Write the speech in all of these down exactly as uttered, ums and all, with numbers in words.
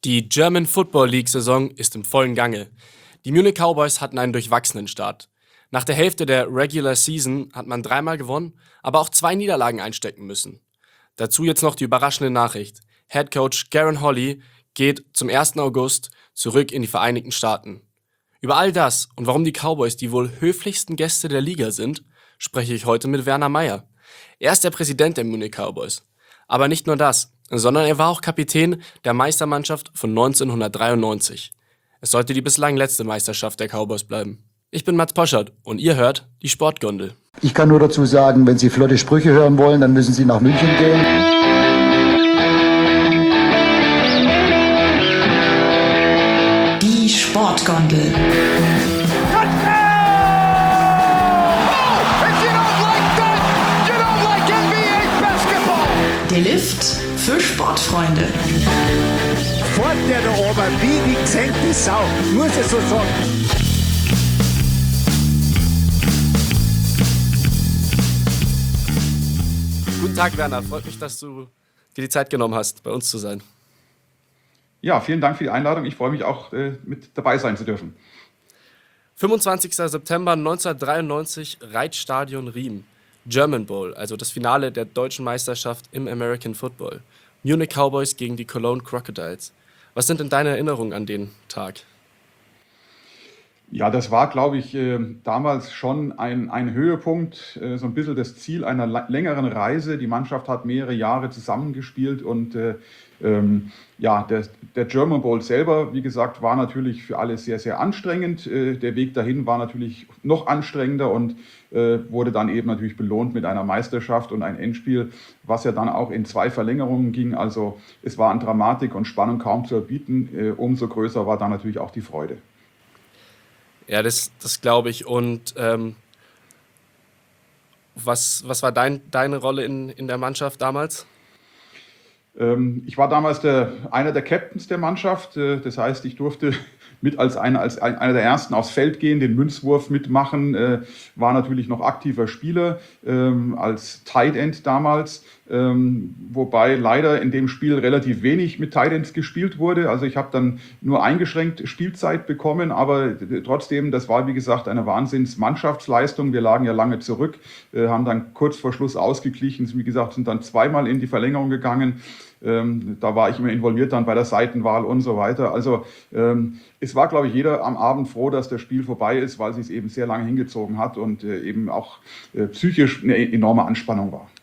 Die German Football League-Saison ist im vollen Gange. Die Munich Cowboys hatten einen durchwachsenen Start. Nach der Hälfte der Regular Season hat man dreimal gewonnen, aber auch zwei Niederlagen einstecken müssen. Dazu jetzt noch die überraschende Nachricht. Head Coach Garen Holly geht zum ersten August zurück in die Vereinigten Staaten. Über all das und warum die Cowboys die wohl höflichsten Gäste der Liga sind, spreche ich heute mit Werner Meier. Er ist der Präsident der Munich Cowboys. Aber nicht nur das, sondern er war auch Kapitän der Meistermannschaft von neunzehnhundertdreiundneunzig. Es sollte die bislang letzte Meisterschaft der Cowboys bleiben. Ich bin Mats Poschardt und ihr hört die Sportgondel. Ich kann nur dazu sagen, wenn Sie flotte Sprüche hören wollen, dann müssen Sie nach München gehen. Die Sportgondel. Der Lift für Sportfreunde. Fort der da oben, wie die gesenkte Sau, muss ich so sagen. Guten Tag, Werner. Freut mich, dass du dir die Zeit genommen hast, bei uns zu sein. Ja, vielen Dank für die Einladung. Ich freue mich auch, äh, mit dabei sein zu dürfen. fünfundzwanzigster September neunzehnhundertdreiundneunzig, Reitstadion Riem. German Bowl, also das Finale der deutschen Meisterschaft im American Football. Munich Cowboys gegen die Cologne Crocodiles. Was sind denn deine Erinnerungen an den Tag? Ja, das war, glaube ich, äh, damals schon ein, ein Höhepunkt, äh, so ein bisschen das Ziel einer la- längeren Reise. Die Mannschaft hat mehrere Jahre zusammengespielt und äh, ähm, ja, der, der German Bowl selber, wie gesagt, war natürlich für alle sehr, sehr anstrengend. Äh, der Weg dahin war natürlich noch anstrengender und äh, wurde dann eben natürlich belohnt mit einer Meisterschaft und ein Endspiel, was ja dann auch in zwei Verlängerungen ging. Also es war an Dramatik und Spannung kaum zu erbieten. Äh, umso größer war dann natürlich auch die Freude. Ja, das, das glaube ich. Und ähm, was, was war dein, deine Rolle in, in der Mannschaft damals? Ähm, ich war damals der, einer der Captains der Mannschaft. Äh, das heißt, ich durfte mit als, eine, als ein, einer der Ersten aufs Feld gehen, den Münzwurf mitmachen. Äh, war natürlich noch aktiver Spieler ähm, als Tight End damals. Ähm, wobei leider in dem Spiel relativ wenig mit Tight Ends gespielt wurde. Also ich habe dann nur eingeschränkt Spielzeit bekommen, aber trotzdem, das war wie gesagt eine Wahnsinns-Mannschaftsleistung. Wir lagen ja lange zurück, äh, haben dann kurz vor Schluss ausgeglichen, wie gesagt, sind dann zweimal in die Verlängerung gegangen. Ähm, da war ich immer involviert dann bei der Seitenwahl und so weiter. Also ähm, es war, glaube ich, jeder am Abend froh, dass das Spiel vorbei ist, weil es sich eben sehr lange hingezogen hat und äh, eben auch äh, psychisch eine enorme Anspannung war.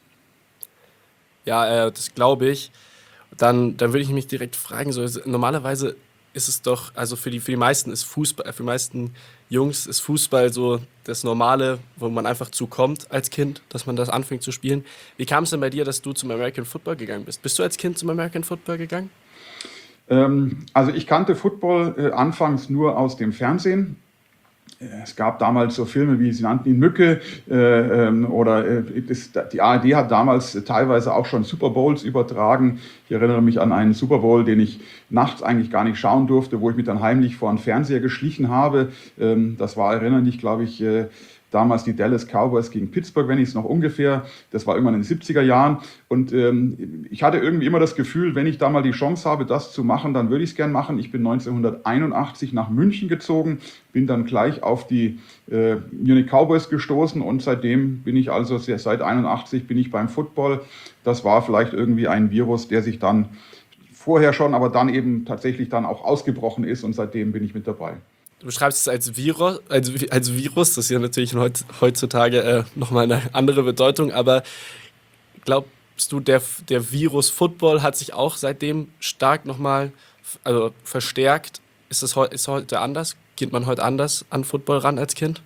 Ja, äh, das glaube ich. Dann, dann würde ich mich direkt fragen, so, normalerweise ist es doch, also für die, für die meisten ist Fußball, für die meisten Jungs ist Fußball so das Normale, wo man einfach zukommt als Kind, dass man das anfängt zu spielen. Wie kam es denn bei dir, dass du zum American Football gegangen bist? Bist du als Kind zum American Football gegangen? Ähm, also ich kannte Football äh, anfangs nur aus dem Fernsehen. Es gab damals so Filme wie, sie nannten ihn Mücke, äh, ähm, oder äh, das, die A R D hat damals teilweise auch schon Super Bowls übertragen. Ich erinnere mich an einen Super Bowl, den ich nachts eigentlich gar nicht schauen durfte, wo ich mich dann heimlich vor den Fernseher geschlichen habe. Ähm, das war, erinnere mich, glaube ich, äh, damals die Dallas Cowboys gegen Pittsburgh, wenn ich es noch ungefähr, das war irgendwann in den siebziger Jahren. Und ähm, ich hatte irgendwie immer das Gefühl, wenn ich da mal die Chance habe, das zu machen, dann würde ich es gern machen. Ich bin neunzehnhunderteinundachtzig nach München gezogen, bin dann gleich auf die äh, Munich Cowboys gestoßen und seitdem bin ich also, seit einundachtzig bin ich beim Football. Das war vielleicht irgendwie ein Virus, der sich dann vorher schon, aber dann eben tatsächlich dann auch ausgebrochen ist und seitdem bin ich mit dabei. Du beschreibst es als Virus, als, als Virus, das ist ja natürlich heutzutage äh, nochmal eine andere Bedeutung, aber glaubst du, der, der Virus Football hat sich auch seitdem stark nochmal also verstärkt? Ist es ist heute anders? Geht man heute anders an Football ran als Kind?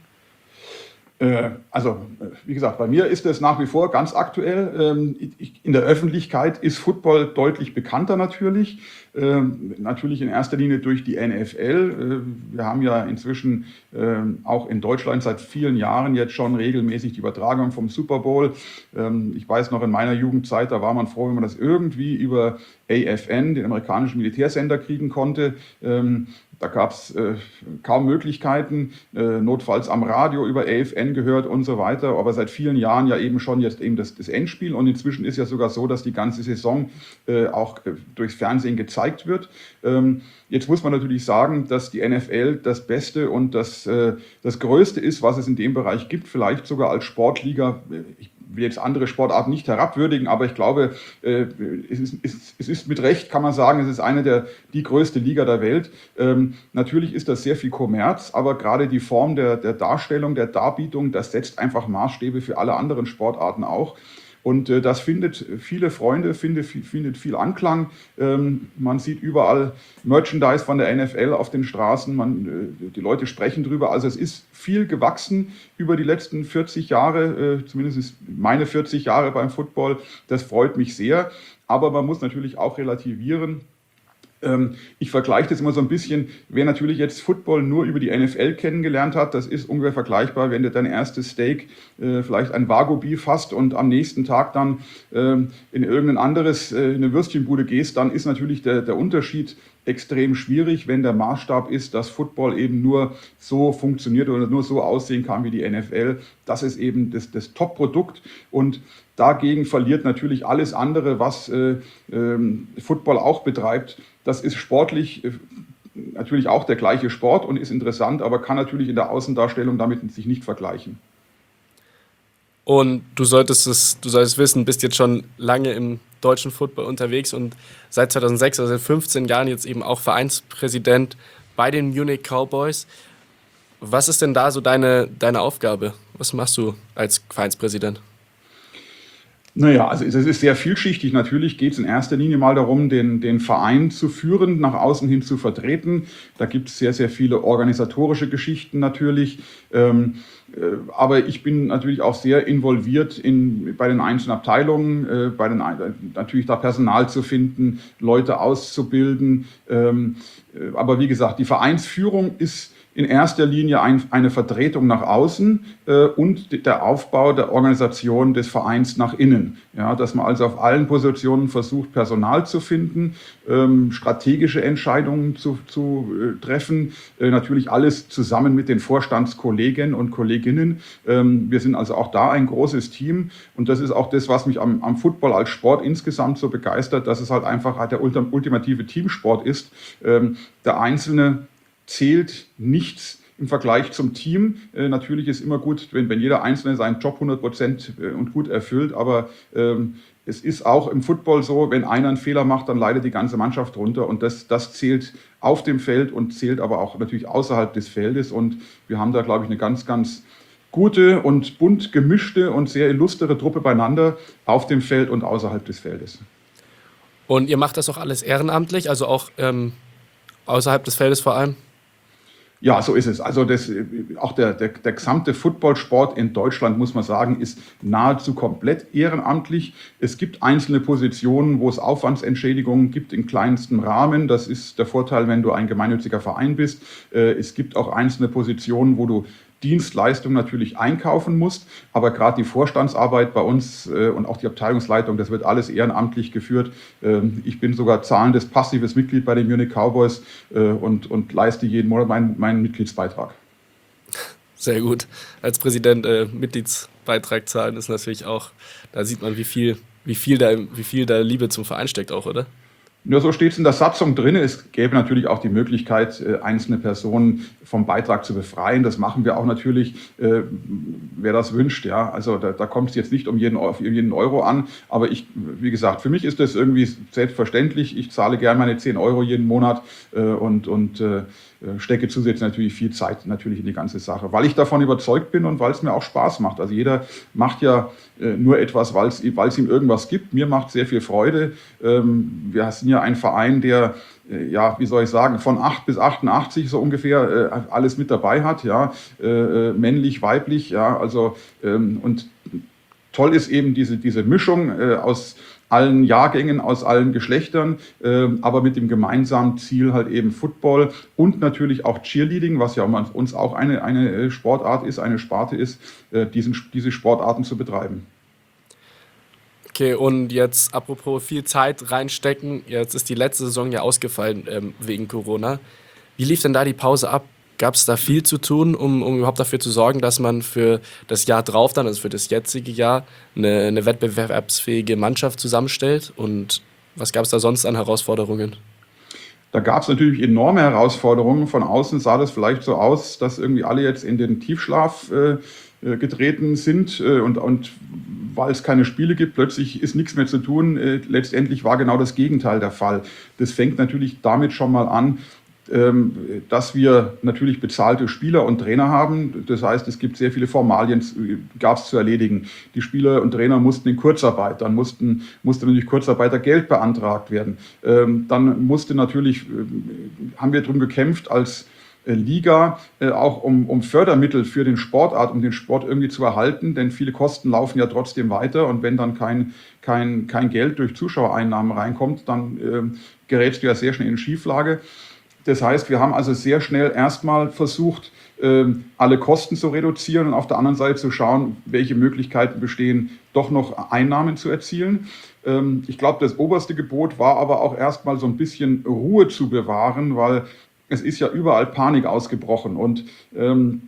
Also, wie gesagt, bei mir ist es nach wie vor ganz aktuell. In der Öffentlichkeit ist Football deutlich bekannter natürlich. Natürlich in erster Linie durch die N F L. Wir haben ja inzwischen auch in Deutschland seit vielen Jahren jetzt schon regelmäßig die Übertragung vom Super Bowl. Ich weiß noch, in meiner Jugendzeit, da war man froh, wenn man das irgendwie über A F N, den amerikanischen Militärsender, kriegen konnte. Da gab es äh, kaum Möglichkeiten, äh, notfalls am Radio über A F N gehört und so weiter. Aber seit vielen Jahren ja eben schon jetzt eben das, das Endspiel. Und inzwischen ist ja sogar so, dass die ganze Saison äh, auch äh, durchs Fernsehen gezeigt gezeigt wird. Ähm, jetzt muss man natürlich sagen, dass die N F L das Beste und das, äh, das Größte ist, was es in dem Bereich gibt, vielleicht sogar als Sportliga. Ich will jetzt andere Sportarten nicht herabwürdigen, aber ich glaube, äh, es, ist, es, es ist mit Recht, kann man sagen, es ist eine der, die größte Liga der Welt. Ähm, natürlich ist das sehr viel Kommerz, aber gerade die Form der, der Darstellung, der Darbietung, das setzt einfach Maßstäbe für alle anderen Sportarten auch. Und äh, das findet viele Freunde, findet, findet viel Anklang. Ähm, man sieht überall Merchandise von der N F L auf den Straßen. Man, äh, die Leute sprechen drüber. Also es ist viel gewachsen über die letzten vierzig Jahre, äh, zumindest meine vierzig Jahre beim Football. Das freut mich sehr. Aber man muss natürlich auch relativieren. Ich vergleiche das immer so ein bisschen, wer natürlich jetzt Football nur über die N F L kennengelernt hat, das ist ungefähr vergleichbar, wenn du dein erstes Steak, äh, vielleicht ein Wagyu-Beef hast und am nächsten Tag dann äh, in irgendein anderes, äh, in eine Würstchenbude gehst, dann ist natürlich der, der Unterschied extrem schwierig, wenn der Maßstab ist, dass Football eben nur so funktioniert oder nur so aussehen kann wie die N F L. Das ist eben das, das Top-Produkt und dagegen verliert natürlich alles andere, was äh, ähm, Football auch betreibt. Das ist sportlich äh, natürlich auch der gleiche Sport und ist interessant, aber kann natürlich in der Außendarstellung damit sich nicht vergleichen. Und du solltest es, du solltest wissen, bist jetzt schon lange im deutschen Football unterwegs und seit zweitausendsechs, also seit fünfzehn Jahren jetzt eben auch Vereinspräsident bei den Munich Cowboys. Was ist denn da so deine, deine Aufgabe? Was machst du als Vereinspräsident? Naja, also es ist sehr vielschichtig. Natürlich geht es in erster Linie mal darum, den, den Verein zu führen, nach außen hin zu vertreten. Da gibt es sehr, sehr viele organisatorische Geschichten natürlich. Ähm, äh, aber ich bin natürlich auch sehr involviert in, bei den einzelnen Abteilungen, äh, bei den, natürlich da Personal zu finden, Leute auszubilden. Ähm, äh, aber wie gesagt, die Vereinsführung ist in erster Linie ein, eine Vertretung nach außen äh, und der Aufbau der Organisation des Vereins nach innen. Ja, dass man also auf allen Positionen versucht, Personal zu finden, ähm, strategische Entscheidungen zu, zu äh, treffen, äh, natürlich alles zusammen mit den Vorstandskollegen und Kolleginnen. Ähm, wir sind also auch da ein großes Team und das ist auch das, was mich am, am Football als Sport insgesamt so begeistert, dass es halt einfach halt der ultimative Teamsport ist. Ähm, der Einzelne zählt nichts im Vergleich zum Team. Äh, natürlich ist immer gut, wenn, wenn jeder Einzelne seinen Job hundert Prozent und gut erfüllt, aber ähm, es ist auch im Football so, wenn einer einen Fehler macht, dann leidet die ganze Mannschaft runter und das, das zählt auf dem Feld und zählt aber auch natürlich außerhalb des Feldes und wir haben da, glaube ich, eine ganz, ganz gute und bunt gemischte und sehr illustre Truppe beieinander auf dem Feld und außerhalb des Feldes. Und ihr macht das auch alles ehrenamtlich, also auch ähm, außerhalb des Feldes vor allem? Ja, so ist es. Also das, auch der, der, der gesamte Footballsport in Deutschland, muss man sagen, ist nahezu komplett ehrenamtlich. Es gibt einzelne Positionen, wo es Aufwandsentschädigungen gibt im kleinsten Rahmen. Das ist der Vorteil, wenn du ein gemeinnütziger Verein bist. Es gibt auch einzelne Positionen, wo du Dienstleistung natürlich einkaufen musst, aber gerade die Vorstandsarbeit bei uns äh, und auch die Abteilungsleitung, das wird alles ehrenamtlich geführt. Ähm, ich bin sogar zahlendes passives Mitglied bei den Munich Cowboys äh, und, und leiste jeden Monat meinen, meinen Mitgliedsbeitrag. Sehr gut. Als Präsident äh, Mitgliedsbeitrag zahlen ist natürlich auch, da sieht man, wie viel, wie viel da, wie viel da Liebe zum Verein steckt auch, oder? Nur so steht es in der Satzung drin. Es gäbe natürlich auch die Möglichkeit, einzelne Personen vom Beitrag zu befreien. Das machen wir auch natürlich, äh, wer das wünscht. Ja, also da, da kommt es jetzt nicht um jeden, auf jeden Euro an. Aber ich, wie gesagt, für mich ist das irgendwie selbstverständlich. Ich zahle gerne meine zehn Euro jeden Monat äh, und, und äh, stecke zusätzlich natürlich viel Zeit natürlich in die ganze Sache, weil ich davon überzeugt bin und weil es mir auch Spaß macht. Also jeder macht ja äh, nur etwas, weil es ihm irgendwas gibt. Mir macht sehr viel Freude. Ähm, wir sind ja ein Verein, der, äh, ja, wie soll ich sagen, von acht bis achtundachtzig so ungefähr äh, alles mit dabei hat, ja, äh, männlich, weiblich, ja, also ähm, und toll ist eben diese, diese Mischung äh, aus allen Jahrgängen, aus allen Geschlechtern, äh, aber mit dem gemeinsamen Ziel halt eben Football und natürlich auch Cheerleading, was ja uns auch eine, eine Sportart ist, eine Sparte ist, äh, diesen, diese Sportarten zu betreiben. Okay, und jetzt apropos viel Zeit reinstecken, jetzt ist die letzte Saison ja ausgefallen ähm, wegen Corona. Wie lief denn da die Pause ab? Gab es da viel zu tun, um, um überhaupt dafür zu sorgen, dass man für das Jahr drauf dann, also für das jetzige Jahr, eine, eine wettbewerbsfähige Mannschaft zusammenstellt? Und was gab es da sonst an Herausforderungen? Da gab es natürlich enorme Herausforderungen. Von außen sah das vielleicht so aus, dass irgendwie alle jetzt in den Tiefschlaf äh, getreten sind äh, und, und weil es keine Spiele gibt, plötzlich ist nichts mehr zu tun. Äh, letztendlich war genau das Gegenteil der Fall. Das fängt natürlich damit schon mal an, ähm, dass wir natürlich bezahlte Spieler und Trainer haben. Das heißt, es gibt sehr viele Formalien, gab es zu erledigen. Die Spieler und Trainer mussten in Kurzarbeit, dann mussten, musste natürlich Kurzarbeitergeld beantragt werden. Ähm, dann musste natürlich, äh, haben wir darum gekämpft, als Liga, äh, auch um, um Fördermittel für den Sportart, um den Sport irgendwie zu erhalten, denn viele Kosten laufen ja trotzdem weiter und wenn dann kein, kein, kein Geld durch Zuschauereinnahmen reinkommt, dann äh, gerätst du ja sehr schnell in Schieflage. Das heißt, wir haben also sehr schnell erstmal versucht, äh, alle Kosten zu reduzieren und auf der anderen Seite zu schauen, welche Möglichkeiten bestehen, doch noch Einnahmen zu erzielen. Ähm, ich glaube, das oberste Gebot war aber auch erstmal so ein bisschen Ruhe zu bewahren, weil es ist ja überall Panik ausgebrochen und ähm,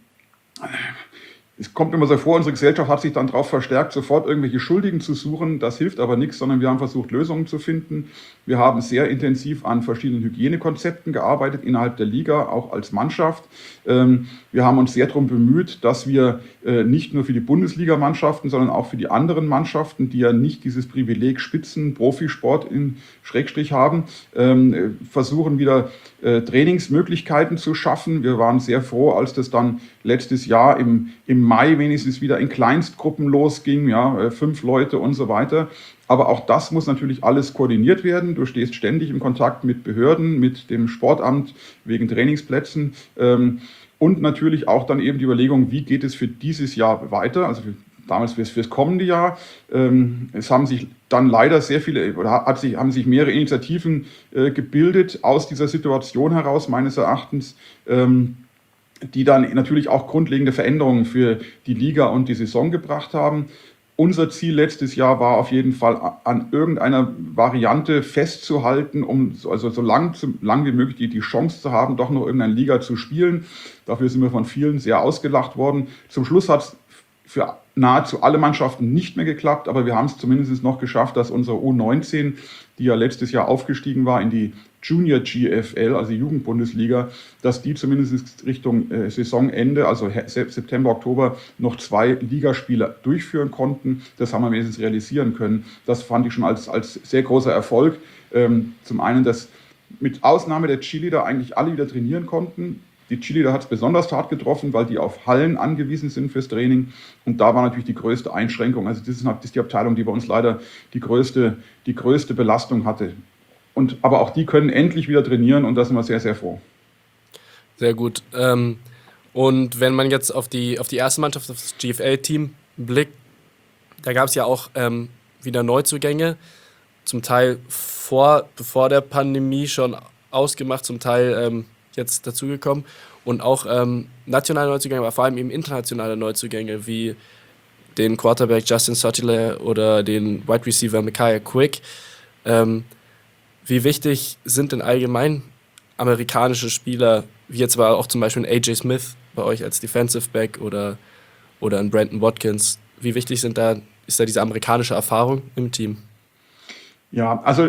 es kommt immer so vor, unsere Gesellschaft hat sich dann darauf verstärkt, sofort irgendwelche Schuldigen zu suchen. Das hilft aber nichts, sondern wir haben versucht, Lösungen zu finden. Wir haben sehr intensiv an verschiedenen Hygienekonzepten gearbeitet, innerhalb der Liga, auch als Mannschaft. Ähm, wir haben uns sehr darum bemüht, dass wir äh, nicht nur für die Bundesligamannschaften, sondern auch für die anderen Mannschaften, die ja nicht dieses Privileg Spitzen, Profisport in Schrägstrich haben, ähm, versuchen wieder äh, Trainingsmöglichkeiten zu schaffen. Wir waren sehr froh, als das dann letztes Jahr im, im Mai wenigstens wieder in Kleinstgruppen losging, ja, äh, fünf Leute und so weiter. Aber auch das muss natürlich alles koordiniert werden. Du stehst ständig im Kontakt mit Behörden, mit dem Sportamt wegen Trainingsplätzen ähm, und natürlich auch dann eben die Überlegung, wie geht es für dieses Jahr weiter, also für, damals fürs, fürs kommende Jahr. Ähm, es haben sich dann leider sehr viele, oder hat sich, haben sich mehrere Initiativen äh, gebildet aus dieser Situation heraus, meines Erachtens, ähm, die dann natürlich auch grundlegende Veränderungen für die Liga und die Saison gebracht haben. Unser Ziel letztes Jahr war auf jeden Fall, an irgendeiner Variante festzuhalten, um also so lang, so lang wie möglich die, die Chance zu haben, doch noch irgendeine Liga zu spielen. Dafür sind wir von vielen sehr ausgelacht worden. Zum Schluss hat es für nahezu alle Mannschaften nicht mehr geklappt, aber wir haben es zumindest noch geschafft, dass unsere U neunzehn, die ja letztes Jahr aufgestiegen war in die Junior G F L, also Jugendbundesliga, dass die zumindest Richtung äh, Saisonende, also September, Oktober, noch zwei Ligaspiele durchführen konnten. Das haben wir wenigstens realisieren können. Das fand ich schon als, als sehr großer Erfolg. Ähm, zum einen, dass mit Ausnahme der Cheerleader eigentlich alle wieder trainieren konnten. Die Cheerleader hat es besonders hart getroffen, weil die auf Hallen angewiesen sind fürs Training. Und da war natürlich die größte Einschränkung. Also das ist, das ist die Abteilung, die bei uns leider die größte, die größte Belastung hatte. Und, aber auch die können endlich wieder trainieren und da sind wir sehr, sehr froh. Sehr gut. Ähm, und wenn man jetzt auf die, auf die erste Mannschaft, auf das G F L-Team blickt, da gab es ja auch ähm, wieder Neuzugänge, zum Teil vor, bevor der Pandemie schon ausgemacht, zum Teil ähm, jetzt dazugekommen und auch ähm, nationale Neuzugänge, aber vor allem eben internationale Neuzugänge, wie den Quarterback Justin Sotile oder den Wide Receiver Micaiah Quick. Ähm, wie wichtig sind denn allgemein amerikanische Spieler, wie jetzt war auch zum Beispiel ein A J Smith bei euch als Defensive Back oder, oder ein Brandon Watkins, wie wichtig sind da, ist da diese amerikanische Erfahrung im Team? Ja, also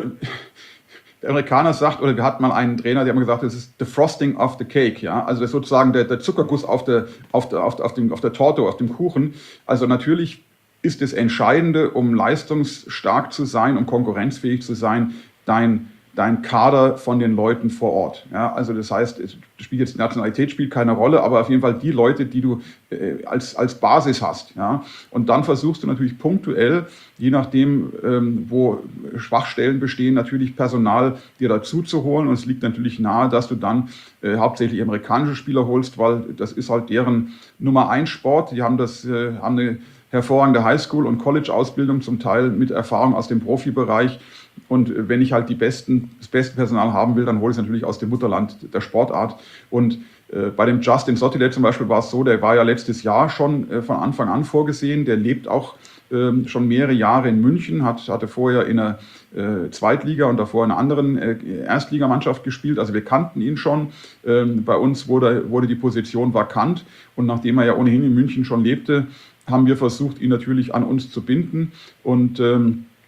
der Amerikaner sagt, oder wir hatten mal einen Trainer, der hat mal gesagt, das ist the frosting of the cake, ja, also das ist sozusagen der, der Zuckerguss auf der, auf, der, auf, der, auf, dem, auf der Torte, auf dem Kuchen. Also natürlich ist das Entscheidende, um leistungsstark zu sein, um konkurrenzfähig zu sein, dein, dein Kader von den Leuten vor Ort. Ja, also das heißt, es spielt jetzt Nationalität spielt keine Rolle, aber auf jeden Fall die Leute, die du äh, als, als Basis hast. Ja. Und dann versuchst du natürlich punktuell, je nachdem, ähm, wo Schwachstellen bestehen, natürlich Personal dir dazu zu holen. Und es liegt natürlich nahe, dass du dann äh, hauptsächlich amerikanische Spieler holst, weil das ist halt deren Nummer eins Sport. Die haben das, äh, haben eine hervorragende Highschool- und College-Ausbildung, zum Teil mit Erfahrung aus dem Profibereich. Und wenn ich halt die besten, das beste Personal haben will, dann hole ich es natürlich aus dem Mutterland der Sportart. Und äh, bei dem Justin Sotile zum Beispiel war es so, der war ja letztes Jahr schon äh, von Anfang an vorgesehen. Der lebt auch äh, schon mehrere Jahre in München, hat, hatte vorher in einer äh, Zweitliga und davor in einer anderen äh, Erstligamannschaft gespielt. Also wir kannten ihn schon. Ähm, bei uns wurde, wurde die Position vakant. Und nachdem er ja ohnehin in München schon lebte, haben wir versucht, ihn natürlich an uns zu binden. Und ähm,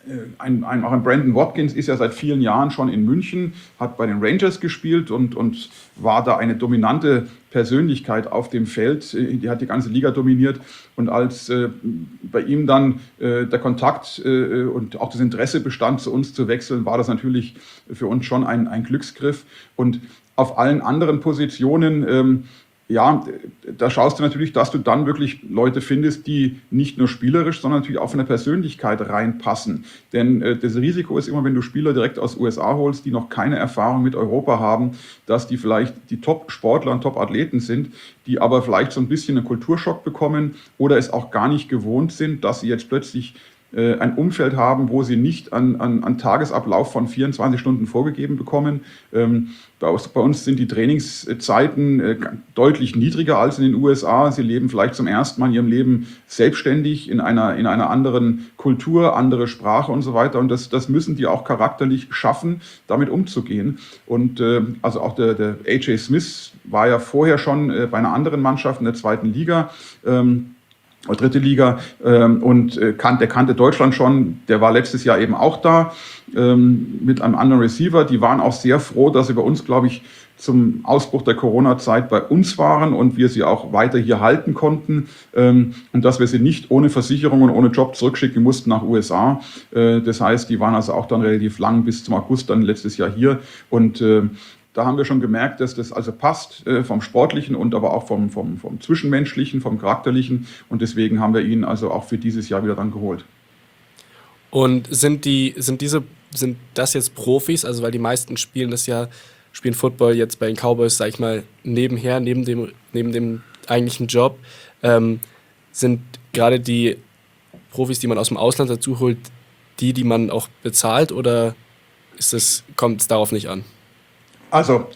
Ein, ein, auch ein Brandon Watkins ist ja seit vielen Jahren schon in München, hat bei den Rangers gespielt und, und war da eine dominante Persönlichkeit auf dem Feld. Die hat die ganze Liga dominiert. Und als äh, bei ihm dann äh, der Kontakt äh, und auch das Interesse bestand, zu uns zu wechseln, war das natürlich für uns schon ein, ein Glücksgriff. Und auf allen anderen Positionen, ähm, ja, da schaust du natürlich, dass du dann wirklich Leute findest, die nicht nur spielerisch, sondern natürlich auch von der Persönlichkeit reinpassen. Denn äh, das Risiko ist immer, wenn du Spieler direkt aus U S A holst, die noch keine Erfahrung mit Europa haben, dass die vielleicht die Top-Sportler und Top-Athleten sind, die aber vielleicht so ein bisschen einen Kulturschock bekommen oder es auch gar nicht gewohnt sind, dass sie jetzt plötzlich ein Umfeld haben, wo sie nicht an, an, an Tagesablauf von vierundzwanzig Stunden vorgegeben bekommen. Ähm, bei, bei uns sind die Trainingszeiten äh, deutlich niedriger als in den U S A. Sie leben vielleicht zum ersten Mal in ihrem Leben selbstständig in einer, in einer anderen Kultur, andere Sprache und so weiter. Und das, das müssen die auch charakterlich schaffen, damit umzugehen. Und äh, also auch der, der A J Smith war ja vorher schon äh, bei einer anderen Mannschaft in der zweiten Liga. Ähm, dritte Liga ähm, und äh, kan- der kannte Deutschland schon, der war letztes Jahr eben auch da ähm, mit einem anderen Receiver. Die waren auch sehr froh, dass sie bei uns, glaube ich, zum Ausbruch der Corona-Zeit bei uns waren und wir sie auch weiter hier halten konnten ähm, und dass wir sie nicht ohne Versicherung und ohne Job zurückschicken mussten nach U S A. Äh, das heißt, die waren also auch dann relativ lang bis zum August dann letztes Jahr hier und äh, da haben wir schon gemerkt, dass das also passt äh, vom Sportlichen und aber auch vom, vom, vom Zwischenmenschlichen, vom Charakterlichen. Und deswegen haben wir ihn also auch für dieses Jahr wieder dann geholt. Und sind die, sind diese, sind das jetzt Profis? Also weil die meisten spielen das ja, spielen Football jetzt bei den Cowboys, sag ich mal, nebenher, neben dem, neben dem eigentlichen Job. Ähm, sind gerade die Profis, die man aus dem Ausland dazu holt, die, die man auch bezahlt, oder ist das, kommt es darauf nicht an? Also,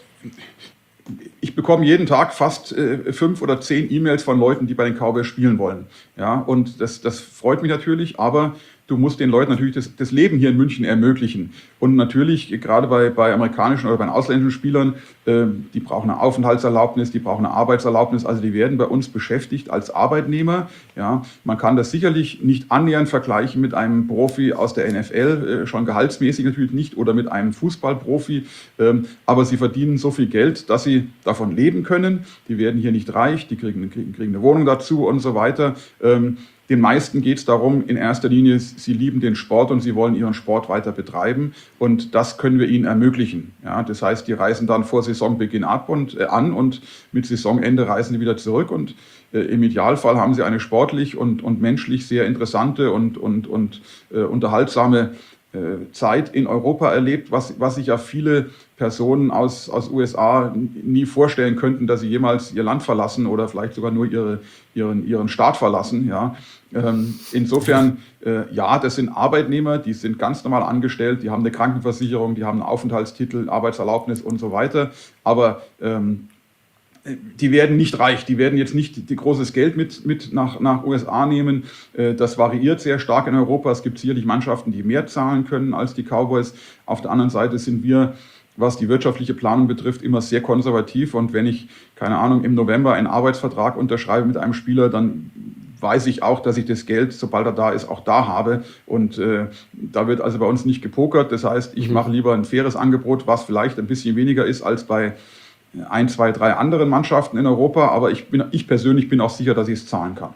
ich bekomme jeden Tag fast äh, fünf oder zehn E-Mails von Leuten, die bei den Cowboys spielen wollen. Ja, und das, das freut mich natürlich, aber du musst den Leuten natürlich das, das Leben hier in München ermöglichen. Und natürlich, gerade bei, bei amerikanischen oder bei ausländischen Spielern, äh, die brauchen eine Aufenthaltserlaubnis, die brauchen eine Arbeitserlaubnis, also die werden bei uns beschäftigt als Arbeitnehmer. Ja, man kann das sicherlich nicht annähernd vergleichen mit einem Profi aus der N F L, äh, schon gehaltsmäßig natürlich nicht, oder mit einem Fußballprofi, ähm, aber sie verdienen so viel Geld, dass sie davon leben können. Die werden hier nicht reich, die kriegen, kriegen, kriegen eine Wohnung dazu und so weiter. Ähm, Den meisten geht es darum, in erster Linie, sie lieben den Sport und sie wollen ihren Sport weiter betreiben. Und das können wir ihnen ermöglichen. Ja, das heißt, die reisen dann vor Saisonbeginn ab und, äh, an und mit Saisonende reisen sie wieder zurück. Und äh, im Idealfall haben sie eine sportlich und, und menschlich sehr interessante und, und, und äh, unterhaltsame äh, Zeit in Europa erlebt, was, was sich ja viele Personen aus, aus U S A nie vorstellen könnten, dass sie jemals ihr Land verlassen oder vielleicht sogar nur ihre, ihren, ihren Staat verlassen. Ja. Ähm, insofern, äh, ja, das sind Arbeitnehmer, die sind ganz normal angestellt, die haben eine Krankenversicherung, die haben einen Aufenthaltstitel, Arbeitserlaubnis und so weiter. Aber ähm, die werden nicht reich, die werden jetzt nicht die großes Geld mit, mit nach, nach U S A nehmen. Das variiert sehr stark in Europa. Es gibt sicherlich Mannschaften, die mehr zahlen können als die Cowboys. Auf der anderen Seite sind wir, was die wirtschaftliche Planung betrifft, immer sehr konservativ. Und wenn ich, keine Ahnung, im November einen Arbeitsvertrag unterschreibe mit einem Spieler, dann weiß ich auch, dass ich das Geld, sobald er da ist, auch da habe. Und äh, da wird also bei uns nicht gepokert. Das heißt, ich mache lieber ein faires Angebot, was vielleicht ein bisschen weniger ist als bei ein, zwei, drei anderen Mannschaften in Europa. Aber ich, bin, ich persönlich bin auch sicher, dass ich es zahlen kann.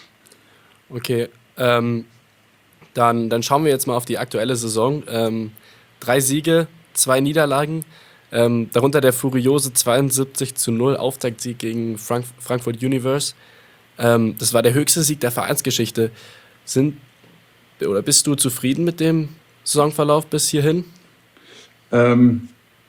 Okay, ähm, dann, dann schauen wir jetzt mal auf die aktuelle Saison. Ähm, drei Siege, zwei Niederlagen, ähm, darunter der furiose zweiundsiebzig zu null Auftaktsieg gegen Frank- Frankfurt Universe. Ähm, das war der höchste Sieg der Vereinsgeschichte. Sind, oder bist du zufrieden mit dem Saisonverlauf bis hierhin? Ähm,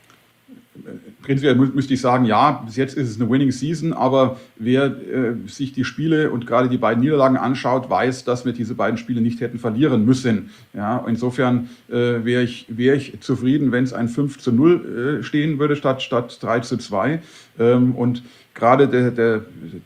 prinzipiell mü- müsste ich sagen, ja, bis jetzt ist es eine Winning Season, aber wer äh, sich die Spiele und gerade die beiden Niederlagen anschaut, weiß, dass wir diese beiden Spiele nicht hätten verlieren müssen. Ja, insofern äh, wäre ich, wär ich zufrieden, wenn es ein fünf zu null äh, stehen würde statt, statt drei zu zwei. Ähm, und gerade der, der,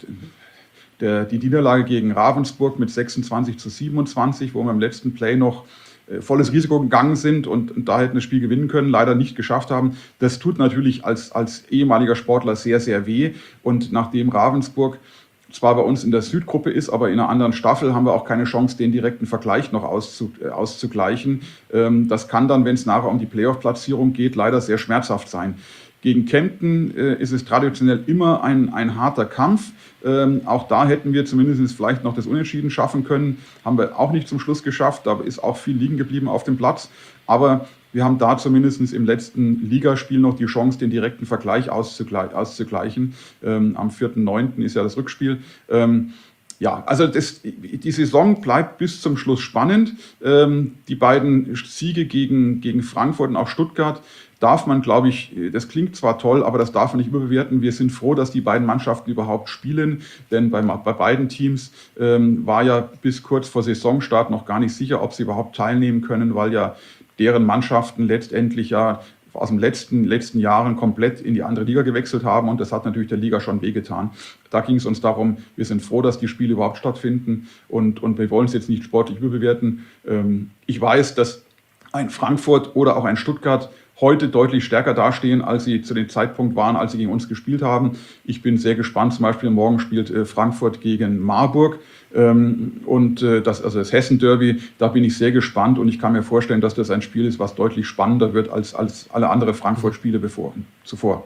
der, die Niederlage gegen Ravensburg mit sechsundzwanzig zu siebenundzwanzig, wo wir im letzten Play noch volles Risiko gegangen sind und, und da hätten das Spiel gewinnen können, leider nicht geschafft haben. Das tut natürlich als, als ehemaliger Sportler sehr, sehr weh. Und nachdem Ravensburg zwar bei uns in der Südgruppe ist, aber in einer anderen Staffel haben wir auch keine Chance, den direkten Vergleich noch auszu, äh, auszugleichen. Ähm, das kann dann, wenn es nachher um die Playoff-Platzierung geht, leider sehr schmerzhaft sein. Gegen Kempten äh, ist es traditionell immer ein, ein harter Kampf. Ähm, auch da hätten wir zumindest vielleicht noch das Unentschieden schaffen können. Haben wir auch nicht zum Schluss geschafft. Da ist auch viel liegen geblieben auf dem Platz. Aber wir haben da zumindest im letzten Ligaspiel noch die Chance, den direkten Vergleich auszugleich, auszugleichen. Ähm, am vierten neunten ist ja das Rückspiel. Ähm, ja, also das, die Saison bleibt bis zum Schluss spannend. Ähm, die beiden Siege gegen, gegen Frankfurt und auch Stuttgart darf man, glaube ich, das klingt zwar toll, aber das darf man nicht überbewerten. Wir sind froh, dass die beiden Mannschaften überhaupt spielen, denn bei, bei beiden Teams ähm, war ja bis kurz vor Saisonstart noch gar nicht sicher, ob sie überhaupt teilnehmen können, weil ja deren Mannschaften letztendlich ja aus den letzten, letzten Jahren komplett in die andere Liga gewechselt haben und das hat natürlich der Liga schon wehgetan. Da ging es uns darum, wir sind froh, dass die Spiele überhaupt stattfinden und, und wir wollen es jetzt nicht sportlich überbewerten. Ähm, ich weiß, dass ein Frankfurt oder auch ein Stuttgart heute deutlich stärker dastehen, als sie zu dem Zeitpunkt waren, als sie gegen uns gespielt haben. Ich bin sehr gespannt, zum Beispiel morgen spielt äh, Frankfurt gegen Marburg ähm, und äh, das, also das Hessen-Derby, da bin ich sehr gespannt und ich kann mir vorstellen, dass das ein Spiel ist, was deutlich spannender wird als, als alle anderen Frankfurt-Spiele bevor, zuvor.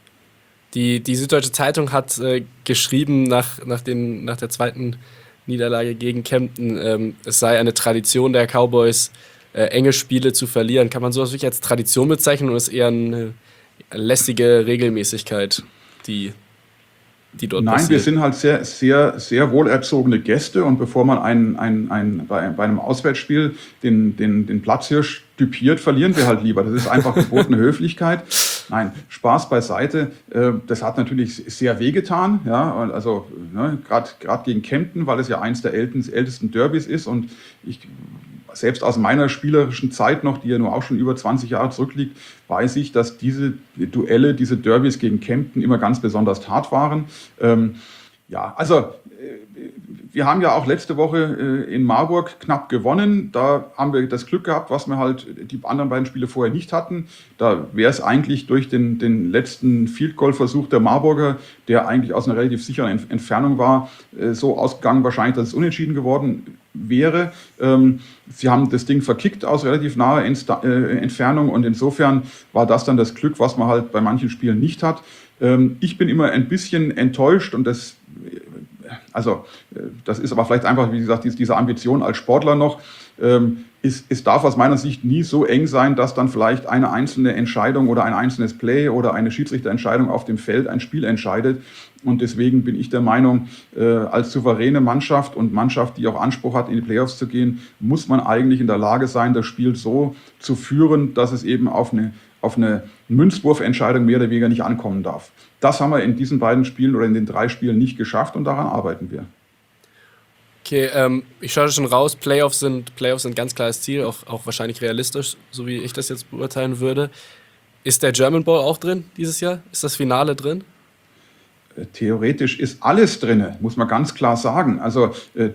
Die, die Süddeutsche Zeitung hat äh, geschrieben nach, nach, den, nach der zweiten Niederlage gegen Kempten, ähm, es sei eine Tradition der Cowboys, Äh, enge Spiele zu verlieren. Kann man sowas wirklich als Tradition bezeichnen oder ist eher eine lästige Regelmäßigkeit, die, die dort Nein, passiert? wir sind halt sehr, sehr, sehr wohlerzogene Gäste und bevor man ein, ein, ein, bei, bei einem Auswärtsspiel den, den, den Platzhirsch typiert, verlieren wir halt lieber. Das ist einfach gebotene Höflichkeit. Nein, Spaß beiseite. Äh, das hat natürlich sehr wehgetan. Ja, also ne, gerade gegen Kempten, weil es ja eins der ältesten, ältesten Derbys ist und ich selbst aus meiner spielerischen Zeit noch, die ja nur auch schon über zwanzig Jahre zurückliegt, weiß ich, dass diese Duelle, diese Derbys gegen Kempten immer ganz besonders hart waren. Ähm, ja, also äh, wir haben ja auch letzte Woche äh, in Marburg knapp gewonnen. Da haben wir das Glück gehabt, was wir halt die anderen beiden Spiele vorher nicht hatten. Da wäre es eigentlich durch den, den letzten Field-Goal-Versuch der Marburger, der eigentlich aus einer relativ sicheren Entfernung war, äh, so ausgegangen wahrscheinlich, dass es unentschieden geworden wäre. Ähm, sie haben das Ding verkickt aus relativ naher Ensta- äh, Entfernung und insofern war das dann das Glück, was man halt bei manchen Spielen nicht hat. Ähm, ich bin immer ein bisschen enttäuscht und das, also das ist aber vielleicht einfach, wie gesagt, diese Ambition als Sportler noch. Ähm, es, es darf aus meiner Sicht nie so eng sein, dass dann vielleicht eine einzelne Entscheidung oder ein einzelnes Play oder eine Schiedsrichterentscheidung auf dem Feld ein Spiel entscheidet. Und deswegen bin ich der Meinung, äh, als souveräne Mannschaft und Mannschaft, die auch Anspruch hat, in die Playoffs zu gehen, muss man eigentlich in der Lage sein, das Spiel so zu führen, dass es eben auf eine, auf eine Münzwurfentscheidung mehr oder weniger nicht ankommen darf. Das haben wir in diesen beiden Spielen oder in den drei Spielen nicht geschafft und daran arbeiten wir. Okay, ähm, ich schaue schon raus, Playoffs sind, Playoffs sind ganz klares Ziel, auch, auch wahrscheinlich realistisch, so wie ich das jetzt beurteilen würde. Ist der German Bowl auch drin dieses Jahr? Ist das Finale drin? Theoretisch ist alles drin, muss man ganz klar sagen. Also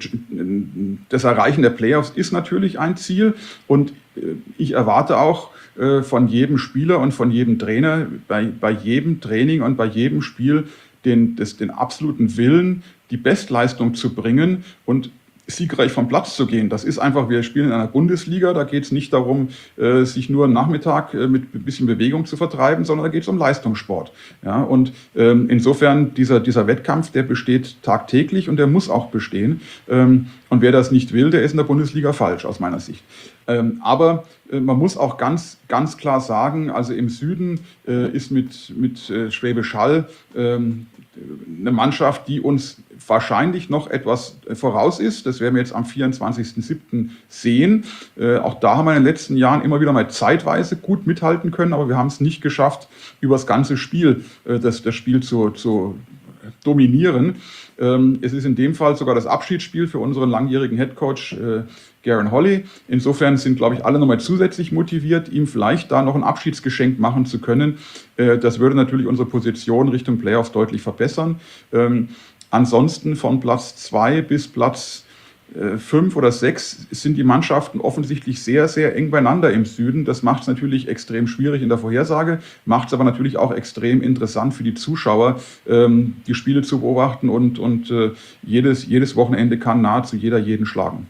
das Erreichen der Playoffs ist natürlich ein Ziel und ich erwarte auch von jedem Spieler und von jedem Trainer bei, bei jedem Training und bei jedem Spiel den, das, den absoluten Willen, die Bestleistung zu bringen und siegreich vom Platz zu gehen. Das ist einfach, wir spielen in einer Bundesliga, da geht es nicht darum, äh, sich nur am Nachmittag äh, mit ein bisschen Bewegung zu vertreiben, sondern da geht es um Leistungssport. Ja, und ähm, insofern, dieser, dieser Wettkampf, der besteht tagtäglich und der muss auch bestehen. Ähm, und wer das nicht will, der ist in der Bundesliga falsch, aus meiner Sicht. Ähm, aber äh, man muss auch ganz, ganz klar sagen, also im Süden äh, ist mit, mit äh, Schwäbisch Hall ähm, eine Mannschaft, die uns wahrscheinlich noch etwas voraus ist. Das werden wir jetzt am vierundzwanzigsten siebten sehen. Äh, auch da haben wir in den letzten Jahren immer wieder mal zeitweise gut mithalten können, aber wir haben es nicht geschafft, über das ganze Spiel äh, das, das Spiel zu, zu dominieren. Ähm, es ist in dem Fall sogar das Abschiedsspiel für unseren langjährigen Headcoach äh, Garen Holly. Insofern sind, glaube ich, alle nochmal zusätzlich motiviert, ihm vielleicht da noch ein Abschiedsgeschenk machen zu können. Äh, das würde natürlich unsere Position Richtung Playoffs deutlich verbessern. Ähm, ansonsten von Platz zwei bis Platz fünf oder sechs sind die Mannschaften offensichtlich sehr, sehr eng beieinander im Süden. Das macht es natürlich extrem schwierig in der Vorhersage, macht es aber natürlich auch extrem interessant für die Zuschauer, ähm, die Spiele zu beobachten und, und äh, jedes, jedes Wochenende kann nahezu jeder jeden schlagen.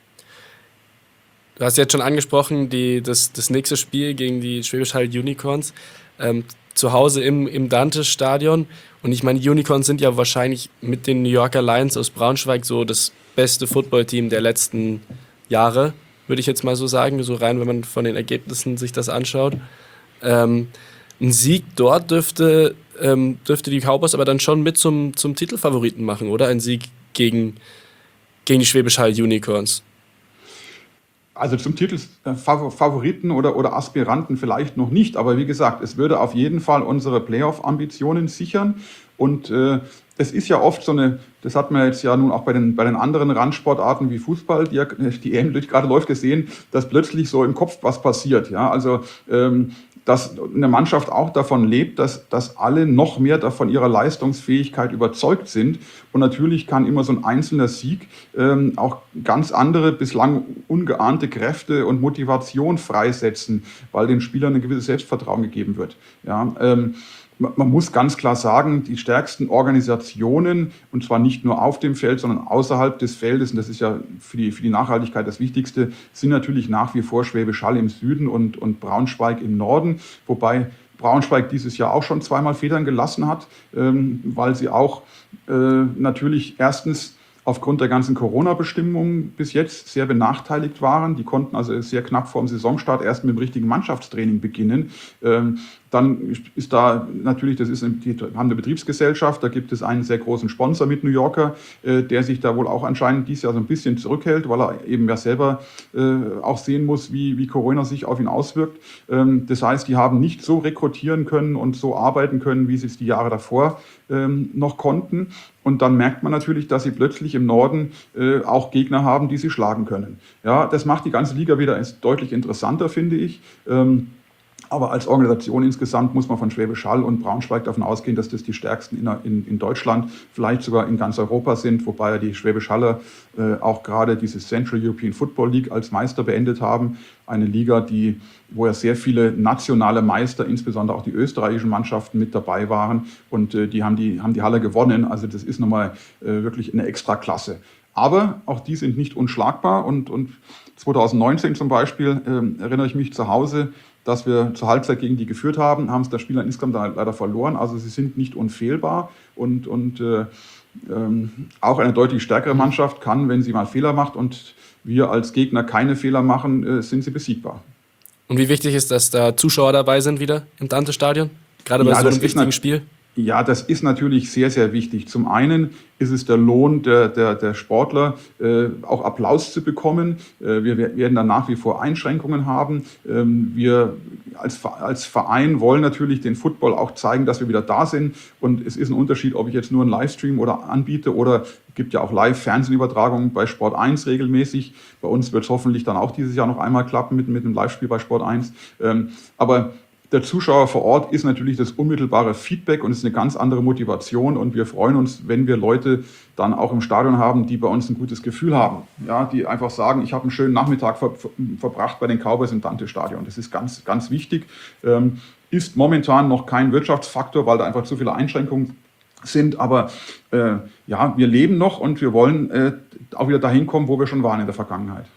Du hast jetzt schon angesprochen, die, das, das nächste Spiel gegen die Schwäbisch Hall Unicorns, ähm, zu Hause im, im Dante-Stadion. Und ich meine, die Unicorns sind ja wahrscheinlich mit den New Yorker Lions aus Braunschweig so das beste Footballteam der letzten Jahre, würde ich jetzt mal so sagen, so rein, wenn man von den Ergebnissen sich das anschaut. Ähm, ein Sieg dort dürfte, ähm, dürfte die Cowboys aber dann schon mit zum, zum Titelfavoriten machen, oder? Ein Sieg gegen, gegen die Schwäbisch Hall Unicorns. Also zum Titel Favoriten oder, oder Aspiranten vielleicht noch nicht, aber wie gesagt, es würde auf jeden Fall unsere Playoff-Ambitionen sichern. Und äh, es ist ja oft so eine, das hat man jetzt ja nun auch bei den, bei den anderen Randsportarten wie Fußball, die, die E M gerade läuft, gesehen, dass plötzlich so im Kopf was passiert. Ja? Also ähm, dass eine Mannschaft auch davon lebt, dass, dass alle noch mehr davon ihrer Leistungsfähigkeit überzeugt sind. Und natürlich kann immer so ein einzelner Sieg ähm, auch ganz andere, bislang ungeahnte Kräfte und Motivation freisetzen, weil den Spielern ein gewisses Selbstvertrauen gegeben wird. Ja, ähm, man muss ganz klar sagen, die stärksten Organisationen, und zwar nicht nur auf dem Feld, sondern außerhalb des Feldes, und das ist ja für die, für die Nachhaltigkeit das Wichtigste, sind natürlich nach wie vor Schwäbisch Hall im Süden und, und Braunschweig im Norden, wobei Braunschweig dieses Jahr auch schon zweimal Federn gelassen hat, ähm, weil sie auch äh, natürlich erstens aufgrund der ganzen Corona-Bestimmungen bis jetzt sehr benachteiligt waren. Die konnten also sehr knapp vor dem Saisonstart erst mit dem richtigen Mannschaftstraining beginnen. Ähm, dann ist da natürlich, das ist, die haben eine Betriebsgesellschaft, da gibt es einen sehr großen Sponsor mit New Yorker, äh, der sich da wohl auch anscheinend dieses Jahr so ein bisschen zurückhält, weil er eben ja selber äh, auch sehen muss, wie, wie Corona sich auf ihn auswirkt. Ähm, das heißt, die haben nicht so rekrutieren können und so arbeiten können, wie sie es die Jahre davor ähm, noch konnten. Und dann merkt man natürlich, dass sie plötzlich im Norden äh, auch Gegner haben, die sie schlagen können. Ja, das macht die ganze Liga wieder deutlich interessanter, finde ich. Ähm, aber als Organisation insgesamt muss man von Schwäbisch Hall und Braunschweig davon ausgehen, dass das die stärksten in, in, in Deutschland, vielleicht sogar in ganz Europa sind, wobei ja die Schwäbisch Haller äh, auch gerade diese Central European Football League als Meister beendet haben. Eine Liga, die, wo ja sehr viele nationale Meister, insbesondere auch die österreichischen Mannschaften mit dabei waren. Und äh, die haben die, haben die Halle gewonnen. Also das ist nochmal äh, wirklich eine Extraklasse. Aber auch die sind nicht unschlagbar. Und, und zwanzig neunzehn zum Beispiel äh, erinnere ich mich zu Hause, dass wir zur Halbzeit gegen die geführt haben, haben es der Spieler insgesamt leider verloren. Also sie sind nicht unfehlbar. Und, und äh, ähm, auch eine deutlich stärkere Mannschaft kann, wenn sie mal Fehler macht und wir als Gegner keine Fehler machen, äh, sind sie besiegbar. Und wie wichtig ist, dass da Zuschauer dabei sind wieder im Dante-Stadion? Gerade bei ja, so einem wichtigen Spiel? Ja, das ist natürlich sehr, sehr wichtig. Zum einen ist es der Lohn der, der, der Sportler, äh, auch Applaus zu bekommen. Äh, wir werden dann nach wie vor Einschränkungen haben. Ähm, wir als, als Verein wollen natürlich den Football auch zeigen, dass wir wieder da sind. Und es ist ein Unterschied, ob ich jetzt nur einen Livestream oder anbiete oder es gibt ja auch Live-Fernsehübertragungen bei Sport eins regelmäßig. Bei uns wird es hoffentlich dann auch dieses Jahr noch einmal klappen mit, mit einem Live-Spiel bei Sport eins. Ähm, aber der Zuschauer vor Ort ist natürlich das unmittelbare Feedback und es ist eine ganz andere Motivation und wir freuen uns, wenn wir Leute dann auch im Stadion haben, die bei uns ein gutes Gefühl haben, ja, die einfach sagen, ich habe einen schönen Nachmittag ver- verbracht bei den Cowboys im Dante-Stadion. Das ist ganz, ganz wichtig, ähm, ist momentan noch kein Wirtschaftsfaktor, weil da einfach zu viele Einschränkungen sind, aber äh, ja, wir leben noch und wir wollen äh, auch wieder dahin kommen, wo wir schon waren in der Vergangenheit.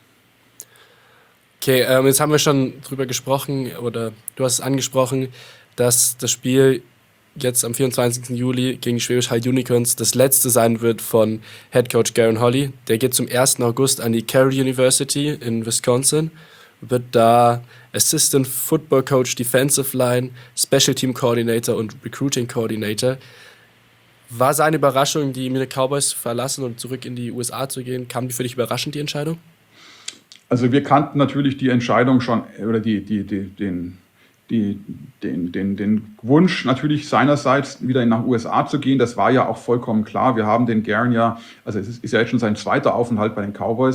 Okay, ähm, jetzt haben wir schon drüber gesprochen, oder du hast es angesprochen, dass das Spiel jetzt am vierundzwanzigsten Juli gegen die Schwäbisch Hall Unicorns das letzte sein wird von Head Coach Garen Holly. Der geht zum ersten August an die Carroll University in Wisconsin, wird da Assistant Football Coach, Defensive Line, Special Team Coordinator und Recruiting Coordinator. War seine Überraschung, die Munich Cowboys zu verlassen und zurück in die U S A zu gehen, kam die für dich überraschend, die Entscheidung? Also wir kannten natürlich die Entscheidung schon, oder die, die, die, den, die, den, den, den Wunsch natürlich seinerseits wieder nach U S A zu gehen. Das war ja auch vollkommen klar. Wir haben den Garen ja, also es ist ja jetzt schon sein zweiter Aufenthalt bei den Cowboys.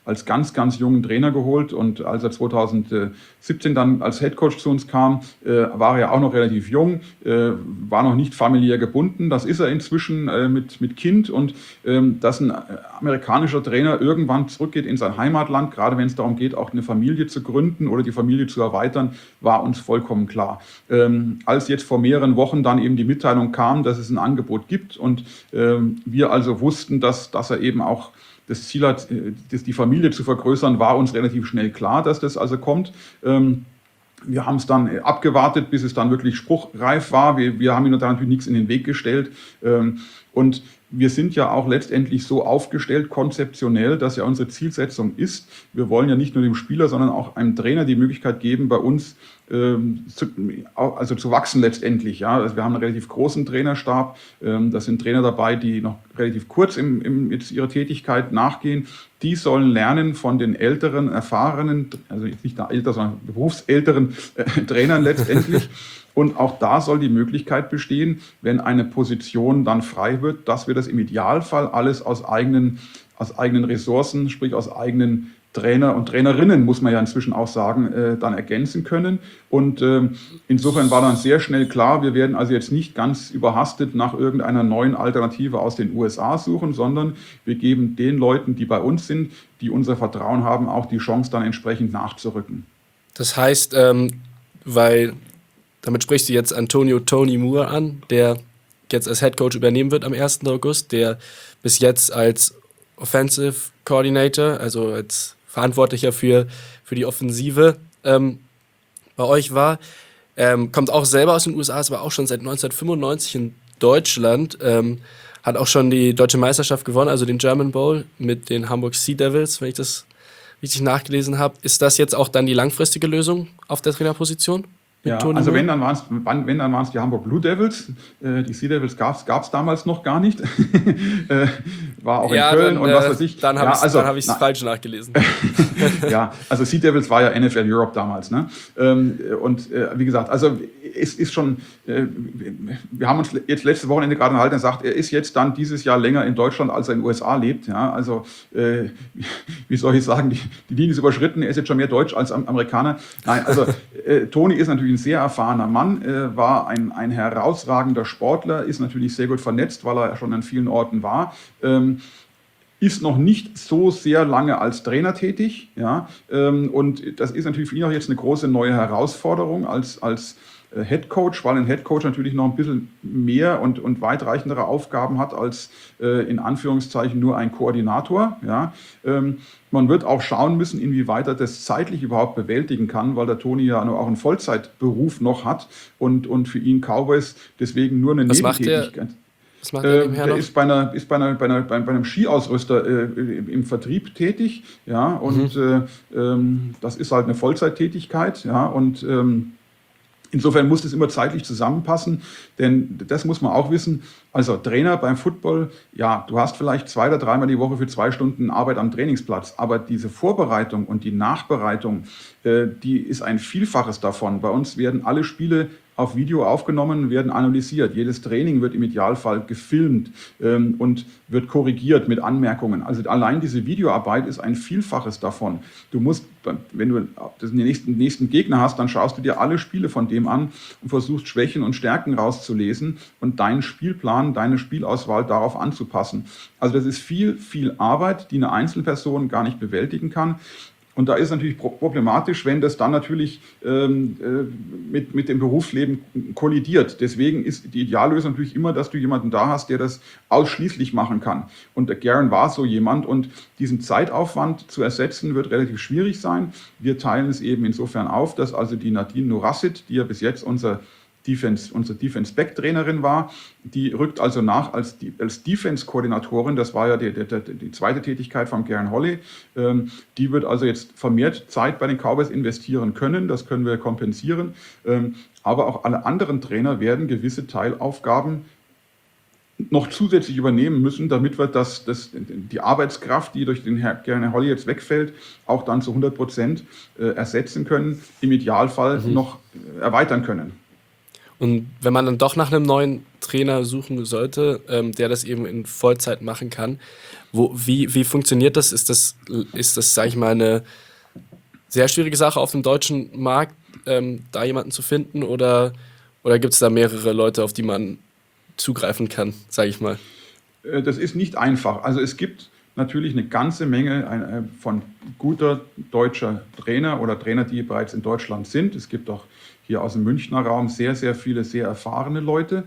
als ganz, ganz jungen Trainer geholt. Und als er zweitausendsiebzehn dann als Headcoach zu uns kam, äh, war er ja auch noch relativ jung, äh, war noch nicht familiär gebunden. Das ist er inzwischen äh, mit, mit Kind. Und ähm, dass ein amerikanischer Trainer irgendwann zurückgeht in sein Heimatland, gerade wenn es darum geht, auch eine Familie zu gründen oder die Familie zu erweitern, war uns vollkommen klar. Ähm, als jetzt vor mehreren Wochen dann eben die Mitteilung kam, dass es ein Angebot gibt und ähm, wir also wussten, dass, dass er eben auch das Ziel hat, das die Familie zu vergrößern, war uns relativ schnell klar, dass das also kommt. Ähm, wir haben es dann abgewartet, bis es dann wirklich spruchreif war. Wir, wir haben ihm da natürlich nichts in den Weg gestellt. Ähm, und wir sind ja auch letztendlich so aufgestellt, konzeptionell, dass ja unsere Zielsetzung ist, wir wollen ja nicht nur dem Spieler, sondern auch einem Trainer die Möglichkeit geben, bei uns ähm, zu, also zu wachsen letztendlich. Ja? Also wir haben einen relativ großen Trainerstab, ähm, da sind Trainer dabei, die noch relativ kurz im, im, jetzt ihrer Tätigkeit nachgehen. Die sollen lernen von den älteren, erfahrenen, also nicht älter, sondern berufsälteren äh, Trainern letztendlich. Und auch da soll die Möglichkeit bestehen, wenn eine Position dann frei wird, dass wir das im Idealfall alles aus eigenen, aus eigenen Ressourcen, sprich aus eigenen Trainer und Trainerinnen, muss man ja inzwischen auch sagen, äh, dann ergänzen können. Und äh, insofern war dann sehr schnell klar, wir werden also jetzt nicht ganz überhastet nach irgendeiner neuen Alternative aus den U S A suchen, sondern wir geben den Leuten, die bei uns sind, die unser Vertrauen haben, auch die Chance, dann entsprechend nachzurücken. Das heißt, ähm, weil damit sprichst du jetzt Antonio Tony Moore an, der jetzt als Headcoach übernehmen wird am ersten August, der bis jetzt als Offensive Coordinator, also als Verantwortlicher für, für die Offensive ähm, bei euch war. Ähm, kommt auch selber aus den U S A, ist aber auch schon seit neunzehnhundertfünfundneunzig in Deutschland. Ähm, hat auch schon die deutsche Meisterschaft gewonnen, also den German Bowl mit den Hamburg Sea Devils, wenn ich das richtig nachgelesen habe. Ist das jetzt auch dann die langfristige Lösung auf der Trainerposition? Ja, also wenn dann waren es wenn dann waren es die Hamburg Blue Devils, äh, die Sea Devils gab es damals noch gar nicht, äh, war auch ja, in Köln dann, und was weiß ich. Dann habe ja, ich es also, hab na, falsch nachgelesen. Ja, also Sea Devils war ja N F L Europe damals, ne? Ähm, und äh, wie gesagt, also es ist schon, äh, wir haben uns jetzt letzte Wochenende gerade unterhalten und gesagt, er ist jetzt dann dieses Jahr länger in Deutschland, als er in den U S A lebt. Ja, also äh, wie soll ich sagen, die, die Linie ist überschritten, er ist jetzt schon mehr Deutsch als Amerikaner. Nein, also äh, Toni ist natürlich ein sehr erfahrener Mann, äh, war ein, ein herausragender Sportler, ist natürlich sehr gut vernetzt, weil er schon an vielen Orten war. Ähm, ist noch nicht so sehr lange als Trainer tätig, ja, ähm, und das ist natürlich für ihn auch jetzt eine große neue Herausforderung als, als äh, Head Coach, weil ein Head Coach natürlich noch ein bisschen mehr und, und weitreichendere Aufgaben hat als äh, in Anführungszeichen nur ein Koordinator, ja. Ähm, man wird auch schauen müssen, inwieweit er das zeitlich überhaupt bewältigen kann, weil der Toni ja auch einen Vollzeitberuf noch hat und, und für ihn Cowboys deswegen nur eine Was Nebentätigkeit. Macht der? Was macht er äh, der ist bei einer ist bei einer, bei einer bei, bei einem Skiausrüster äh, im, im Vertrieb tätig, ja, und mhm. äh, ähm, das ist halt eine Vollzeittätigkeit, ja, und ähm, insofern muss das immer zeitlich zusammenpassen, denn das muss man auch wissen. Also Trainer beim Football, ja, du hast vielleicht zwei oder dreimal die Woche für zwei Stunden Arbeit am Trainingsplatz, aber diese Vorbereitung und die Nachbereitung, äh, die ist ein Vielfaches davon. Bei uns werden alle Spiele auf Video aufgenommen, werden analysiert. Jedes Training wird im Idealfall gefilmt ähm, und wird korrigiert mit Anmerkungen. Also allein diese Videoarbeit ist ein Vielfaches davon. Du musst, wenn du den nächsten, nächsten Gegner hast, dann schaust du dir alle Spiele von dem an und versuchst Schwächen und Stärken rauszulesen und deinen Spielplan, deine Spielauswahl darauf anzupassen. Also das ist viel, viel Arbeit, die eine Einzelperson gar nicht bewältigen kann. Und da ist natürlich problematisch, wenn das dann natürlich ähm, äh, mit, mit dem Berufsleben kollidiert. Deswegen ist die Ideallösung natürlich immer, dass du jemanden da hast, der das ausschließlich machen kann. Und der Garen war so jemand und diesen Zeitaufwand zu ersetzen, wird relativ schwierig sein. Wir teilen es eben insofern auf, dass also die Nadine Nurassid, die ja bis jetzt unser Defense, unsere Defense-Back-Trainerin war, die rückt also nach als, als Defense-Koordinatorin, das war ja die, die, die zweite Tätigkeit von Garen Holley, ähm, die wird also jetzt vermehrt Zeit bei den Cowboys investieren können, das können wir kompensieren, ähm, aber auch alle anderen Trainer werden gewisse Teilaufgaben noch zusätzlich übernehmen müssen, damit wir das, das, die Arbeitskraft, die durch den Herrn Garen Holley jetzt wegfällt, auch dann zu hundert Prozent äh, ersetzen können, im Idealfall mhm. noch äh, erweitern können. Und wenn man dann doch nach einem neuen Trainer suchen sollte, ähm, der das eben in Vollzeit machen kann, wo, wie, wie funktioniert das? Ist das, ist das, sag ich mal, eine sehr schwierige Sache auf dem deutschen Markt, ähm, da jemanden zu finden? Oder, oder gibt es da mehrere Leute, auf die man zugreifen kann, sage ich mal? Das ist nicht einfach. Also es gibt natürlich eine ganze Menge von guter deutscher Trainer oder Trainer, die bereits in Deutschland sind. Es gibt auch hier aus dem Münchner Raum sehr, sehr viele sehr erfahrene Leute.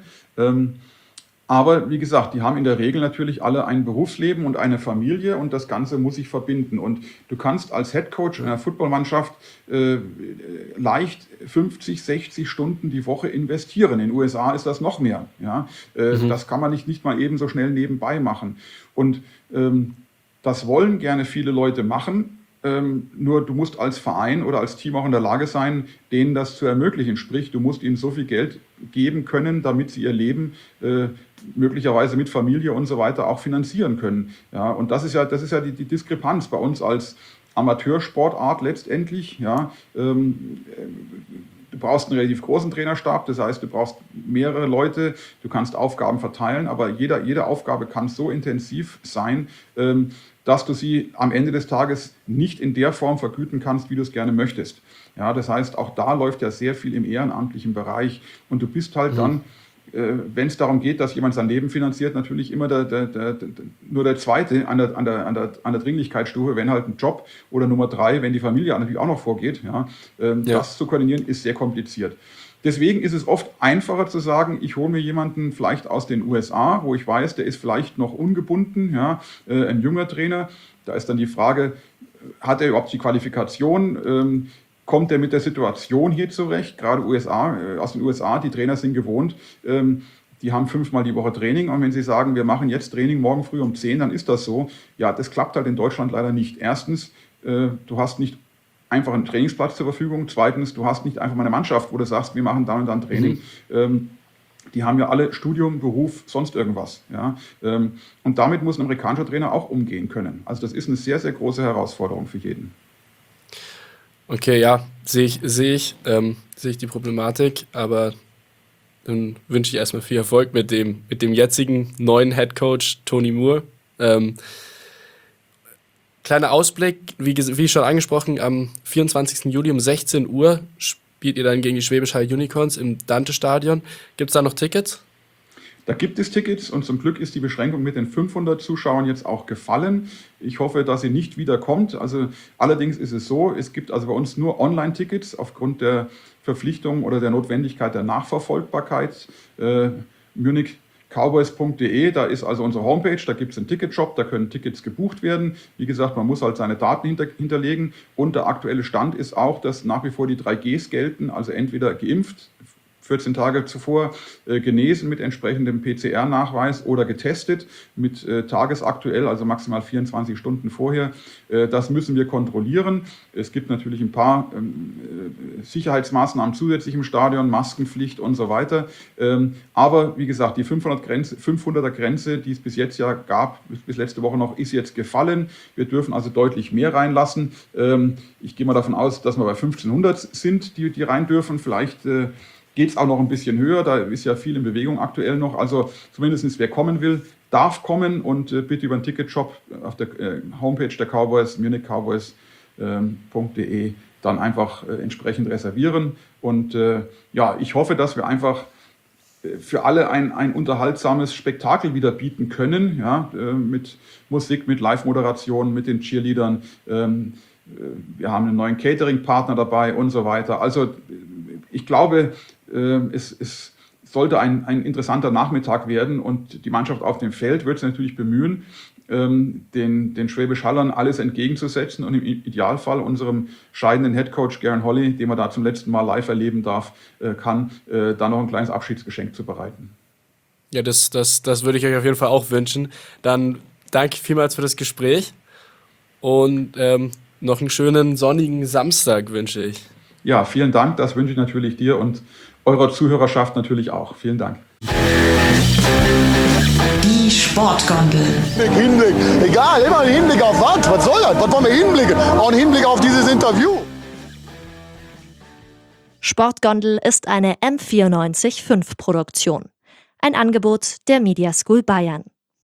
Aber wie gesagt, die haben in der Regel natürlich alle ein Berufsleben und eine Familie und das Ganze muss sich verbinden. Und du kannst als Headcoach einer Footballmannschaft äh, leicht fünfzig, sechzig Stunden die Woche investieren. In den U S A ist das noch mehr. Ja? Äh, mhm. Das kann man nicht, nicht mal eben so schnell nebenbei machen. Und ähm, das wollen gerne viele Leute machen. Ähm, nur du musst als Verein oder als Team auch in der Lage sein, denen das zu ermöglichen. Sprich, du musst ihnen so viel Geld geben können, damit sie ihr Leben äh, möglicherweise mit Familie und so weiter auch finanzieren können. Ja, und das ist ja, das ist ja die, die Diskrepanz bei uns als Amateursportart letztendlich. Ja, ähm, du brauchst einen relativ großen Trainerstab, das heißt, du brauchst mehrere Leute, du kannst Aufgaben verteilen, aber jeder, jede Aufgabe kann so intensiv sein, ähm, dass du sie am Ende des Tages nicht in der Form vergüten kannst, wie du es gerne möchtest. Ja, das heißt, auch da läuft ja sehr viel im ehrenamtlichen Bereich und du bist halt mhm. dann, äh, wenn es darum geht, dass jemand sein Leben finanziert, natürlich immer der, der, der, der, nur der Zweite an der, an, der, an, der, an der Dringlichkeitsstufe, wenn halt ein Job oder Nummer drei, wenn die Familie natürlich auch noch vorgeht. Ja, ähm, ja. Das zu koordinieren ist sehr kompliziert. Deswegen ist es oft einfacher zu sagen, ich hole mir jemanden vielleicht aus den U S A, wo ich weiß, der ist vielleicht noch ungebunden, ja, äh, ein junger Trainer. Da ist dann die Frage, hat er überhaupt die Qualifikation? Ähm, kommt er mit der Situation hier zurecht? Gerade U S A, äh, aus den U S A, die Trainer sind gewohnt, ähm, die haben fünfmal die Woche Training. Und wenn sie sagen, wir machen jetzt Training morgen früh um zehn, dann ist das so. Ja, das klappt halt in Deutschland leider nicht. Erstens, äh, du hast nicht einfach einen Trainingsplatz zur Verfügung. Zweitens, du hast nicht einfach mal eine Mannschaft, wo du sagst, wir machen dann und dann Training. Mhm. Ähm, die haben ja alle Studium, Beruf, sonst irgendwas. Ja? Ähm, und damit muss ein amerikanischer Trainer auch umgehen können. Also das ist eine sehr, sehr große Herausforderung für jeden. Okay, ja, sehe ich, sehe ich, ähm, sehe ich die Problematik, aber dann wünsche ich erstmal viel Erfolg mit dem, mit dem jetzigen neuen Headcoach Tony Moore. Ähm, Kleiner Ausblick, wie, wie schon angesprochen, am vierundzwanzigsten Juli um sechzehn Uhr spielt ihr dann gegen die Schwäbisch Hall Unicorns im Dante-Stadion. Gibt es da noch Tickets? Da gibt es Tickets und zum Glück ist die Beschränkung mit den fünfhundert Zuschauern jetzt auch gefallen. Ich hoffe, dass sie nicht wieder kommt. Also allerdings ist es so, es gibt also bei uns nur Online-Tickets aufgrund der Verpflichtung oder der Notwendigkeit der Nachverfolgbarkeit. Äh, Munich Cowboys punkt de, da ist also unsere Homepage, da gibt es einen Ticketshop, da können Tickets gebucht werden. Wie gesagt, man muss halt seine Daten hinter, hinterlegen und der aktuelle Stand ist auch, dass nach wie vor die drei Gs gelten, also entweder geimpft, vierzehn Tage zuvor äh, genesen mit entsprechendem P C R-Nachweis oder getestet mit äh, tagesaktuell, also maximal vierundzwanzig Stunden vorher. Äh, das müssen wir kontrollieren. Es gibt natürlich ein paar ähm, äh, Sicherheitsmaßnahmen zusätzlich im Stadion, Maskenpflicht und so weiter. Ähm, aber wie gesagt, die fünfhunderter Grenze, die es bis jetzt ja gab, bis, bis letzte Woche noch, ist jetzt gefallen. Wir dürfen also deutlich mehr reinlassen. Ähm, ich gehe mal davon aus, dass wir bei fünfzehnhundert sind, die, die rein dürfen. Vielleicht äh, geht es auch noch ein bisschen höher, da ist ja viel in Bewegung aktuell noch. Also zumindest wer kommen will, darf kommen und äh, bitte über den Ticketshop auf der äh, Homepage der Cowboys, munich cowboys punkt de, dann einfach äh, entsprechend reservieren. Und äh, ja, ich hoffe, dass wir einfach äh, für alle ein, ein unterhaltsames Spektakel wieder bieten können, ja, äh, mit Musik, mit Live-Moderation, mit den Cheerleadern. Ähm, äh, wir haben einen neuen Catering-Partner dabei und so weiter. Also ich glaube, Es, es sollte ein, ein interessanter Nachmittag werden und die Mannschaft auf dem Feld wird sich natürlich bemühen, den, den Schwäbisch Hallern alles entgegenzusetzen und im Idealfall unserem scheidenden Headcoach Garen Holly, den man da zum letzten Mal live erleben darf, kann, da noch ein kleines Abschiedsgeschenk zu bereiten. Ja, das, das, das würde ich euch auf jeden Fall auch wünschen. Dann danke vielmals für das Gespräch und ähm, noch einen schönen sonnigen Samstag wünsche ich. Ja, vielen Dank, das wünsche ich natürlich dir und eurer Zuhörerschaft natürlich auch. Vielen Dank. Die Sportgondel. Hinblick, egal, immer ein Hinblick auf was? Was soll das? Was wollen wir hinblicken? Auch ein Hinblick auf dieses Interview. Sportgondel ist eine M vierundneunzig Komma fünf Produktion. Ein Angebot der Media School Bayern.